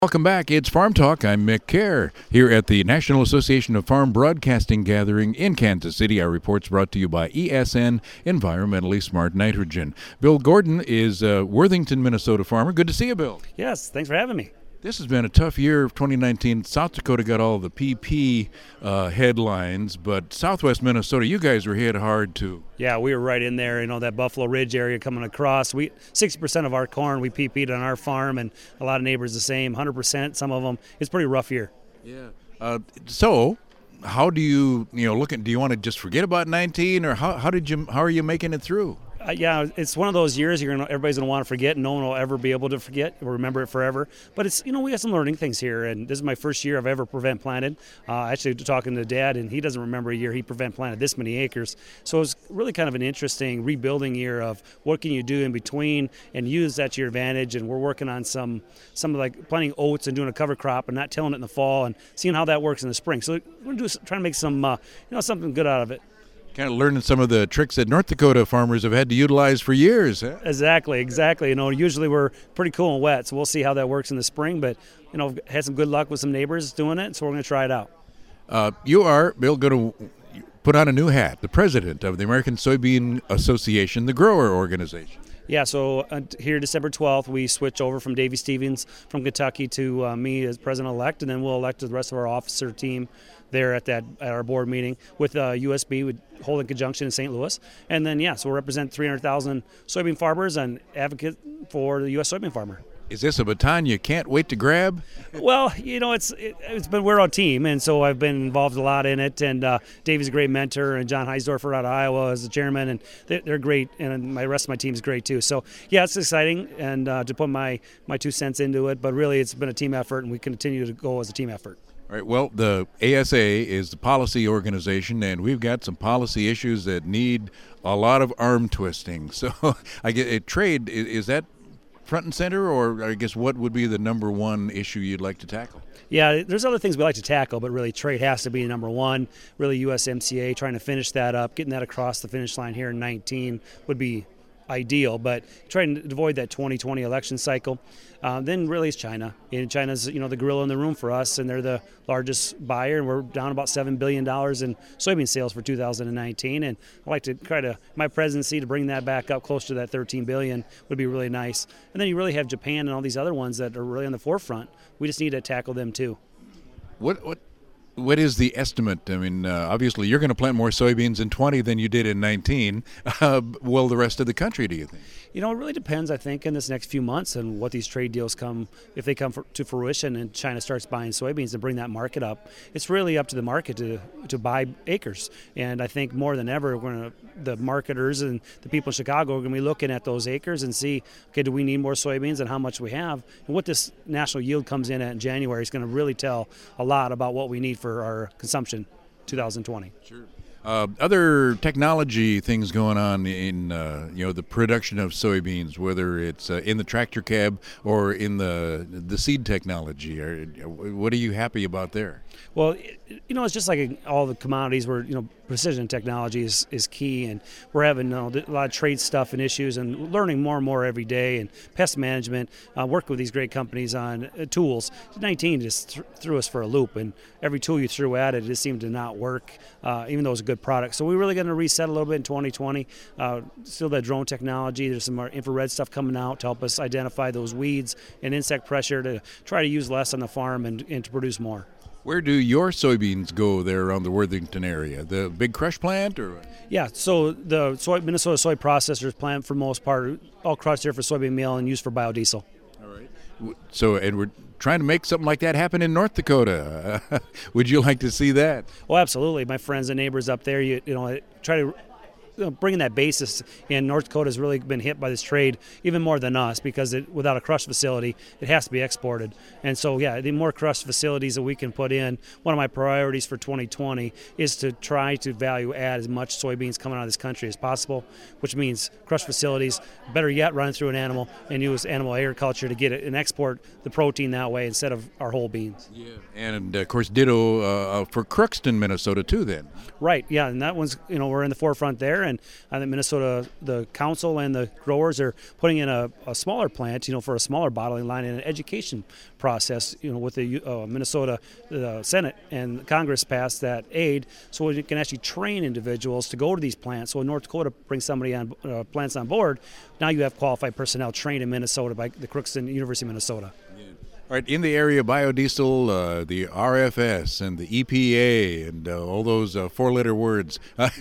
Welcome back. It's Farm Talk. I'm Mick Kerr here at the National Association of Farm Broadcasting gathering in Kansas City. Our report's brought to you by ESN, Environmentally Smart Nitrogen. Bill Gordon is a Worthington, Minnesota farmer. Good to see you, Bill. Yes, thanks for having me. This has been a tough year of 2019. South Dakota got all the PP headlines, but Southwest Minnesota, you guys were hit hard too. Yeah, we were right in there, that Buffalo Ridge area coming across. 60% of our corn we PP'd on our farm, and a lot of neighbors the same, 100%, some of them. It's a pretty rough year. Yeah. So how do you look at, do you want to just forget about 19, or how are you making it through? Yeah, it's one of those years everybody's going to want to forget, and no one will ever be able to forget or remember it forever. But it's we got some learning things here, and this is my first year I've ever prevent planted. Actually, talking to Dad, and he doesn't remember a year he prevent planted this many acres. So it was really kind of an interesting rebuilding year of what can you do in between and use that to your advantage. And we're working on some like planting oats and doing a cover crop and not tilling it in the fall and seeing how that works in the spring. So we're going to try to make some something good out of it. Kind of learning some of the tricks that North Dakota farmers have had to utilize for years. Huh? Exactly. Usually we're pretty cool and wet, so we'll see how that works in the spring. But, had some good luck with some neighbors doing it, so we're going to try it out. You are, Bill, going to put on a new hat, the president of the American Soybean Association, the grower organization. Yeah, so here December 12th, we switch over from Davey Stevens from Kentucky to me as president-elect, and then we'll elect the rest of our officer team there at our board meeting with USB. We hold in conjunction in St. Louis. And then, so we'll represent 300,000 soybean farmers and advocate for the U.S. soybean farmer. Is this a baton you can't wait to grab? Well, we're on team, and so I've been involved a lot in it. And Davey's a great mentor, and John Heisdorfer out of Iowa is the chairman, and they're great. And the rest of my team is great too. So yeah, it's exciting, and to put my 2 cents into it. But really, it's been a team effort, and we continue to go as a team effort. All right. Well, the ASA is the policy organization, and we've got some policy issues that need a lot of arm twisting. So, I get trade. Is that front and center, or I guess what would be the number one issue you'd like to tackle? Yeah, there's other things we like to tackle, but really trade has to be number one. Really, USMCA trying to finish that up, getting that across the finish line here in 19 would be ideal, but trying to avoid that 2020 election cycle. Then really it's China. And China's the gorilla in the room for us, and they're the largest buyer, and we're down about $7 billion in soybean sales for 2019. And I'd like to try to, my presidency, to bring that back up close to that $13 billion would be really nice. And then you really have Japan and all these other ones that are really on the forefront. We just need to tackle them too. What is the estimate? I mean, obviously you're going to plant more soybeans in 20 than you did in 19. Will the rest of the country, do you think? It really depends, I think, in this next few months and what these trade deals if they come to fruition and China starts buying soybeans to bring that market up. It's really up to the market to buy acres. And I think more than ever, the marketers and the people in Chicago are going to be looking at those acres and see, okay, do we need more soybeans and how much we have? And what this national yield comes in at in January is going to really tell a lot about what we need for our consumption 2020. Sure. Other technology things going on in the production of soybeans, whether it's in the tractor cab or in the seed technology. What are you happy about there? Well, it's just like all the commodities where precision technology is key, and we're having a lot of trade stuff and issues and learning more and more every day, and pest management, working with these great companies on tools. 19 just threw us for a loop, and every tool you threw at it just seemed to not work, even though it was a good product. So we're really going to reset a little bit in 2020. Still that drone technology. There's some more infrared stuff coming out to help us identify those weeds and insect pressure to try to use less on the farm and to produce more. Where do your soybeans go there around the Worthington area? The big crush plant, or? Yeah, so the Minnesota Soy Processors plant, for the most part, all crushed here for soybean meal and used for biodiesel. All right. So, and we're trying to make something like that happen in North Dakota. Would you like to see that? Well, absolutely. My friends and neighbors up there, try to bringing that basis in. North Dakota has really been hit by this trade even more than us, because without a crush facility, it has to be exported. And so, the more crush facilities that we can put in, one of my priorities for 2020 is to try to value add as much soybeans coming out of this country as possible, which means crush facilities, better yet, run through an animal and use animal agriculture to get it and export the protein that way instead of our whole beans. Yeah, and of course ditto for Crookston, Minnesota too then. Right, yeah, and that one's, we're in the forefront there. there, and I think Minnesota, the council and the growers are putting in a smaller plant, for a smaller bottling line and an education process, with the Minnesota Senate and Congress passed that aid so we can actually train individuals to go to these plants. So when North Dakota brings somebody on plants on board, now you have qualified personnel trained in Minnesota by the Crookston University of Minnesota. All right, in the area, biodiesel, the RFS and the EPA and all those four-letter words.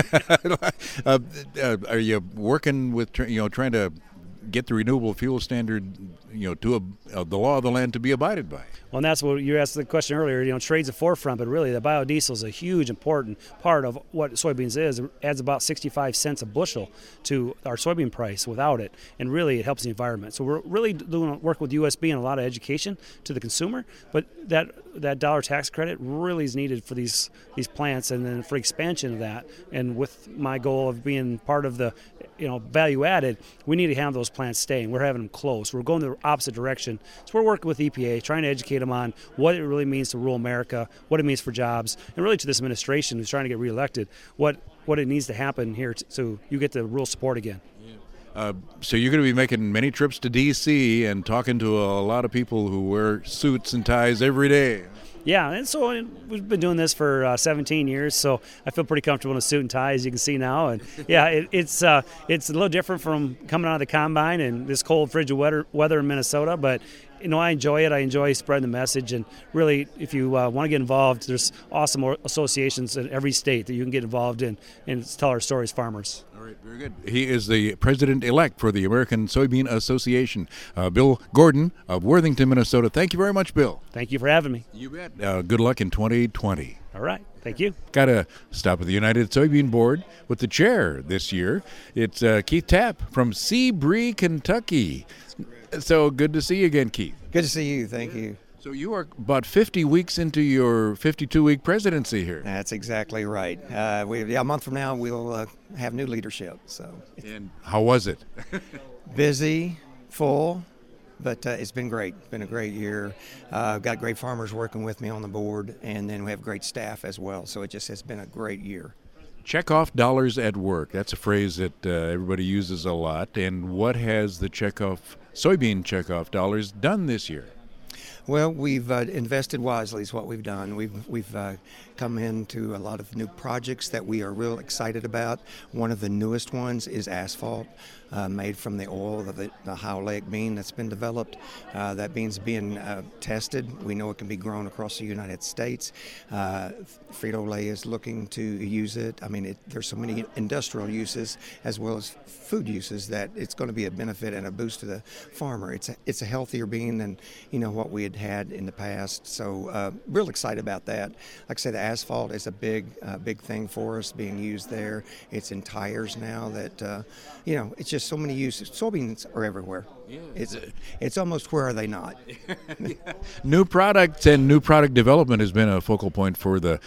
Are you working with trying to get the renewable fuel standard, to the law of the land to be abided by? Well, and that's what you asked the question earlier. Trade's the forefront, but really the biodiesel is a huge, important part of what soybeans is. It adds about 65 cents a bushel to our soybean price without it, and really it helps the environment. So we're really doing work with USB and a lot of education to the consumer, but that dollar tax credit really is needed for these plants and then for expansion of that. And with my goal of being part of the value added, we need to have those plants staying. We're having them close. We're going the opposite direction. So we're working with EPA, trying to educate them on what it really means to rural America, what it means for jobs, and really to this administration who's trying to get reelected, what it needs to happen here so you get the rural support again. So you're going to be making many trips to D.C. and talking to a lot of people who wear suits and ties every day. Yeah, and so we've been doing this for 17 years, so I feel pretty comfortable in a suit and tie, as you can see now. And yeah, it's a little different from coming out of the combine and this cold, frigid weather in Minnesota, but I enjoy it. I enjoy spreading the message, and really, if you want to get involved, there's awesome associations in every state that you can get involved in and tell our stories, farmers. All right, very good. He is the president-elect for the American Soybean Association, Bill Gordon of Worthington, Minnesota. Thank you very much, Bill. Thank you for having me. You bet. Good luck in 2020. All right. Thank you. Got to stop at the United Soybean Board with the chair this year. It's Keith Tapp from Seabree, Kentucky. So good to see you again, Keith. Good to see you. Thank you. So you are about 50 weeks into your 52-week presidency here. That's exactly right. A month from now, we'll have new leadership. So. And how was it? Busy, full, but it's been great. It's been a great year. I've got great farmers working with me on the board, and then we have great staff as well. So it just has been a great year. Check off dollars at work. That's a phrase that everybody uses a lot. And what has the soybean checkoff dollars done this year? Well, we've invested wisely is what we've done. We've come into a lot of new projects that we are real excited about. One of the newest ones is asphalt, made from the oil of the high oleic bean that's been developed. That bean's being tested. We know it can be grown across the United States. Frito-Lay is looking to use it. I mean, there's so many industrial uses as well as food uses that it's going to be a benefit and a boost to the farmer. It's a healthier bean than what we had in the past. So real excited about that. Like I said, the asphalt is a big thing for us being used there. It's in tires now that, it's just so many uses. Soybeans are everywhere. Yeah. It's almost where are they not? New products and new product development has been a focal point for the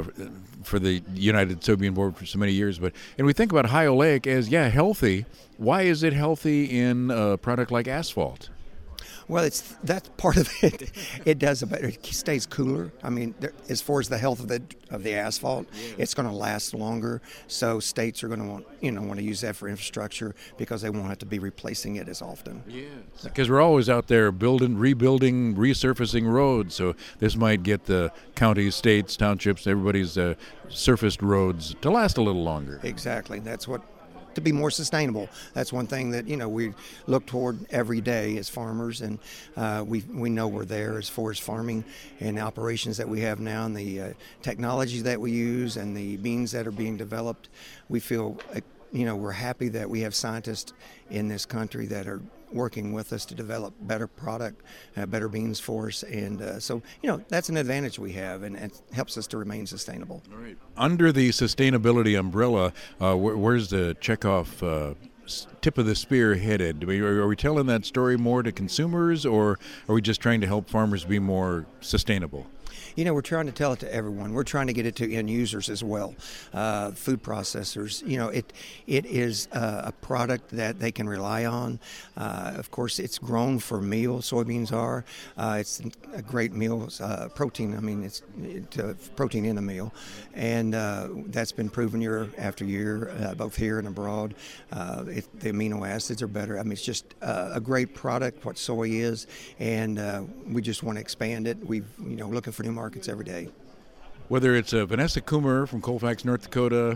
United Soybean Board for so many years. And we think about high oleic as, healthy. Why is it healthy in a product like asphalt? Well, that's part of it. It does, but it stays cooler. I mean, as far as the health of the asphalt, it's going to last longer. So states are going to want to use that for infrastructure because they won't have to be replacing it as often. Yeah, because we're always out there rebuilding, resurfacing roads. So this might get the counties, states, townships, everybody's surfaced roads to last a little longer. Exactly. That's what. To be more sustainable. That's one thing that we look toward every day as farmers, and we know we're there as far as farming and the operations that we have now and the technology that we use and the beans that are being developed. We feel we're happy that we have scientists in this country that are working with us to develop better product, better beans for us, and so that's an advantage we have, and it helps us to remain sustainable. All right. Under the sustainability umbrella, where's the checkoff tip of the spear headed? Are we telling that story more to consumers, or are we just trying to help farmers be more sustainable? You know, we're trying to tell it to everyone. We're trying to get it to end users as well, food processors. You know, it is a product that they can rely on. Of course, it's grown for meal. Soybeans are. It's a great meal protein. I mean, it's protein in a meal, and that's been proven year after year, both here and abroad. The amino acids are better. I mean, it's just a great product. What soy is, and we just want to expand it. We've looking for new markets every day. Whether it's Vanessa Coomer from Colfax, North Dakota,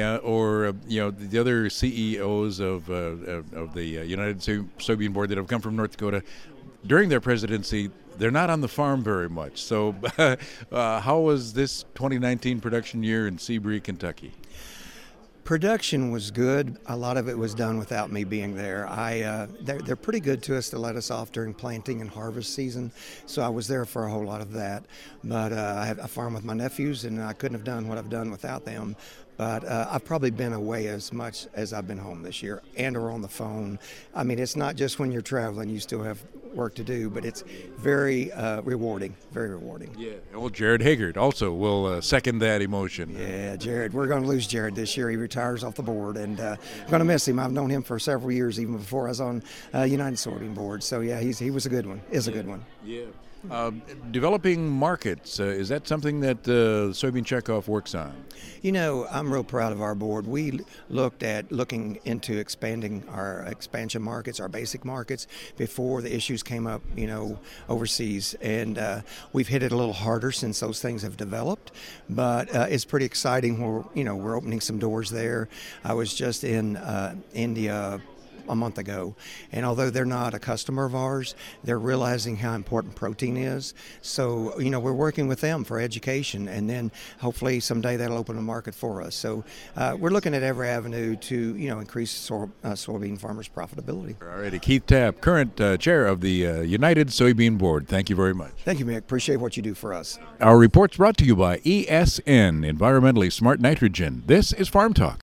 or the other CEOs of the United Soybean Board that have come from North Dakota, during their presidency, they're not on the farm very much. So, how was this 2019 production year in Seabury, Kentucky? Production was good. A lot of it was done without me being there. They're pretty good to us to let us off during planting and harvest season, so I was there for a whole lot of that. But I have a farm with my nephews, and I couldn't have done what I've done without them. But I've probably been away as much as I've been home this year, and or on the phone. I mean, it's not just when you're traveling, you still have work to do, but it's very rewarding, very rewarding. Yeah, well, Jared Haggard also will second that emotion. Yeah, Jared, we're going to lose Jared this year. He retires off the board, and I'm going to miss him. I've known him for several years, even before I was on United Soybean Board. So, yeah, he was a good one, is a good one. Yeah. Developing markets, is that something that Soybean Checkoff works on? You know, I'm real proud of our board. We looking into expanding our expansion markets, our basic markets, before the issues came up, overseas. And we've hit it a little harder since those things have developed. But it's pretty exciting. We're opening some doors there. I was just in India a month ago, and although they're not a customer of ours, they're realizing how important protein is. So we're working with them for education, and then hopefully someday that'll open a market for us. So we're looking at every avenue to increase soybean farmers' profitability. All righty, Keith Tapp, current chair of the United Soybean Board. Thank you very much. Thank you, Mick. Appreciate what you do for us. Our report's brought to you by ESN, Environmentally Smart Nitrogen. This is Farm Talk.